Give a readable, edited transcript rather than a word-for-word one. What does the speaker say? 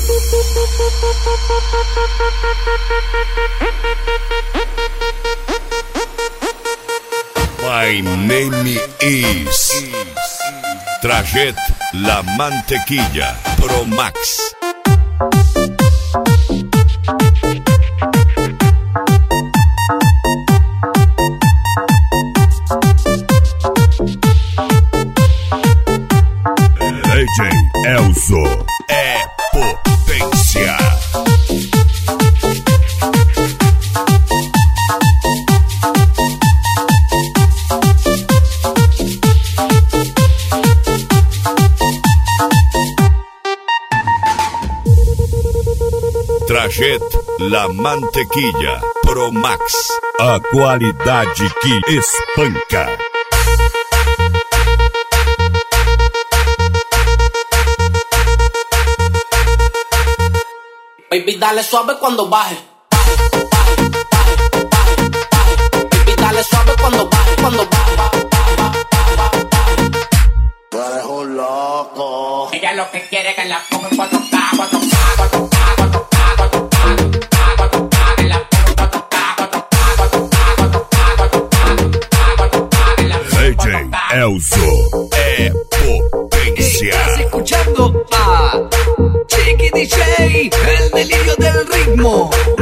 My name is Trajet La Mantequilla Pro Max. DJ Elzo é potência. Trajet La Mantequilla Pro Max. A qualidade que espanca. Baby, dale suave cuando baje. Baby, dale suave cuando baje, cuando baje. Tú eres un loco. Ella lo que quiere es que la ponga en 4K, 4K, 4K, 4K, 4K, 4K, que la ponga en 4K, DJ Elzo é potência. Estás escuchando a Chiqui DJ, el delirio del ritmo.